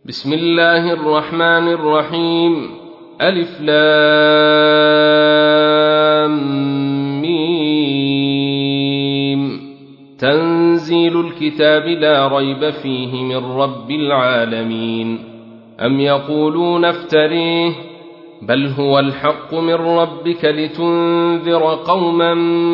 بسم الله الرحمن الرحيم. ألف لام ميم. تنزيل الكتاب لا ريب فيه من رب العالمين. أم يقولون افتريه بل هو الحق من ربك لتنذر قوما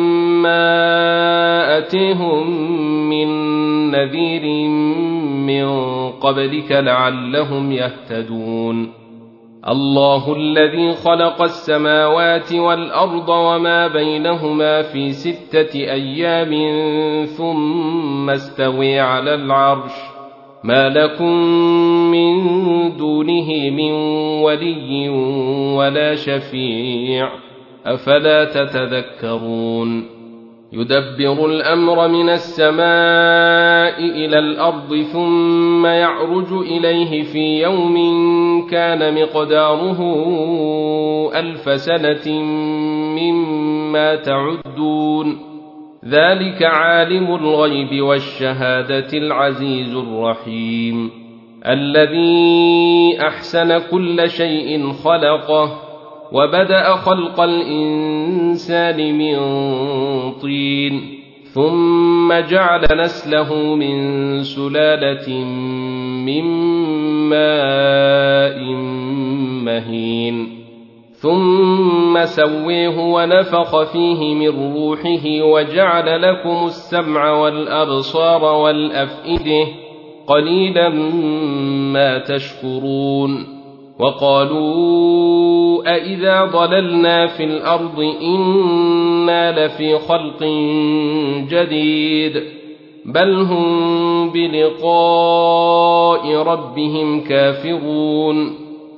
ما أتيهم من نذير من قبلك لعلهم يهتدون. الله الذي خلق السماوات والأرض وما بينهما في 6 أيام ثم استوى على العرش ما لكم من دونه من ولي ولا شفيع أفلا تتذكرون. يدبر الأمر من السماء إلى الأرض ثم يعرج إليه في يوم كان مقداره 1000 سنة مما تعدون. ذلك عالم الغيب والشهادة العزيز الرحيم الذي أحسن كل شيء خلقه وبدأ خلق الإنسان من طين ثم جعل نسله من سلالة من ماء مهين ثم سويه ونفخ فيه من روحه وجعل لكم السمع والأبصار والأفئدة قليلا ما تشكرون. وقالوا أإذا ضللنا في الأرض إنا لفي خلق جديد بل هم بلقاء ربهم كافرون.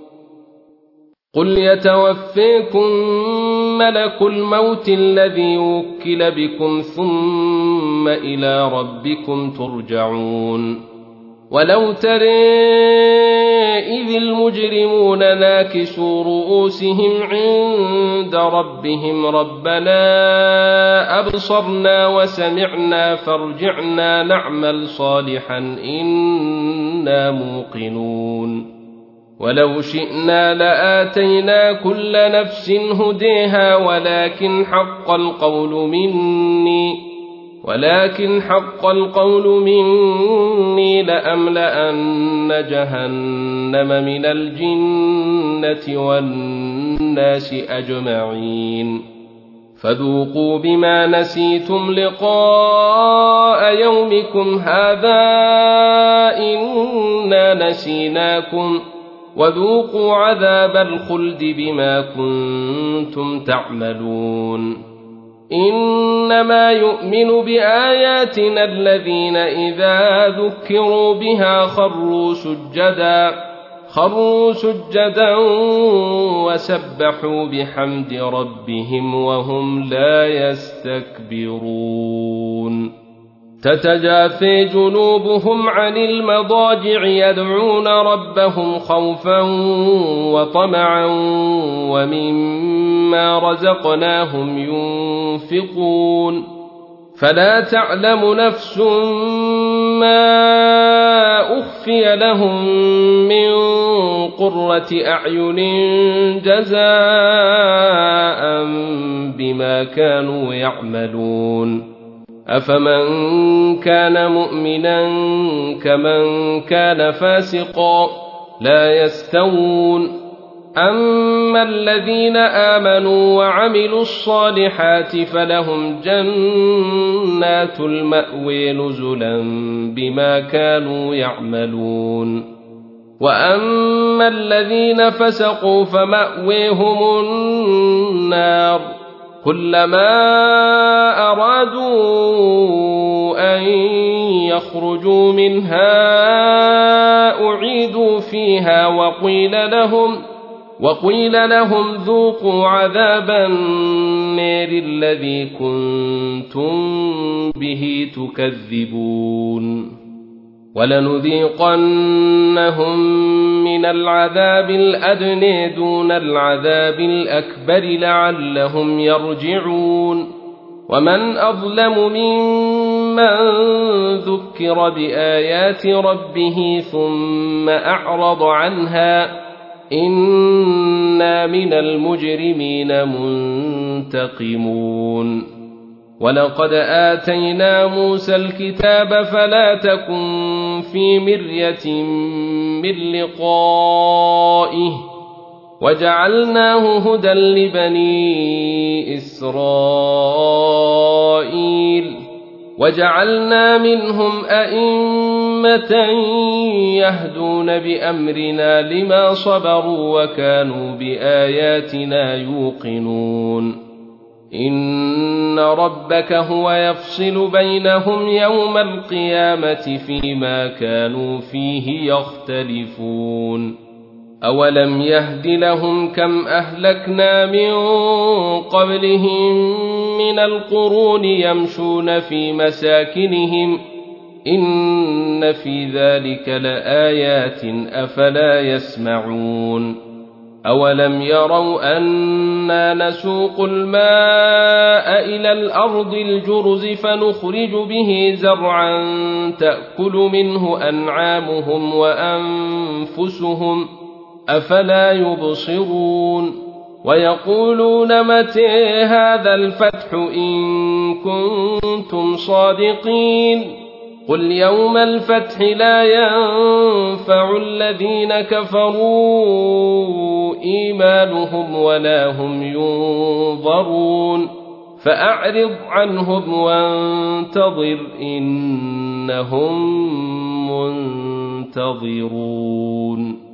قل يتوفيكم ملك الموت الذي وكل بكم ثم إلى ربكم ترجعون. ولو ترى إذ المجرمون ناكسوا رؤوسهم عند ربهم ربنا أبصرنا وسمعنا فارجعنا نعمل صالحا إنا موقنون. ولو شئنا لآتينا كل نفس هديها ولكن حق القول مني لأملأن جهنم من الجنة والناس أجمعين. فذوقوا بما نسيتم لقاء يومكم هذا إنا نسيناكم وذوقوا عذاب الخلد بما كنتم تعملون. إنما يؤمن بآياتنا الذين إذا ذكروا بها خروا سجدا وسبحوا بحمد ربهم وهم لا يستكبرون. تتجافى جنوبهم عن المضاجع يدعون ربهم خوفا وطمعا ومما رزقناهم ينفقون. فلا تعلم نفس ما أخفي لهم من قرة أعين جزاء بما كانوا يعملون. أفمن كان مؤمنا كمن كان فاسقا لا يستوون. أما الذين آمنوا وعملوا الصالحات فلهم جنات المأوى نزلا بما كانوا يعملون. وأما الذين فسقوا فمأويهم النار كلما أرادوا أن يخرجوا منها أعيدوا فيها وقيل لهم ذوقوا عذاب النار الذي كنتم به تكذبون. ولنذيقنهم من العذاب الأدنى دون العذاب الأكبر لعلهم يرجعون. ومن أظلم ممن من ذكر بآيات ربه ثم أعرض عنها إنا من المجرمين منتقمون ولقد آتينا موسى الكتاب فلا تكن في مرية من لقائه وجعلناه هدى لبني إسرائيل وجعلنا منهم أئمة يهدون بأمرنا لما صبروا وكانوا بآياتنا يوقنون إن ربك هو يفصل بينهم يوم القيامة فيما كانوا فيه يختلفون أولم يهد لهم كم أهلكنا من قبلهم من القرون يمشون في مساكنهم إن في ذلك لآيات أفلا يسمعون أولم يروا أنا نسوق الماء إلى الأرض الجرز فنخرج به زرعا تأكل منه أنعامهم وأنفسهم أفلا يبصرون ويقولون متى هذا الفتح إن كنتم صادقين قل يوم الفتح لا ينفع الذين كفروا إيمانهم ولا هم ينظرون فأعرض عنهم وانتظر إنهم منتظرون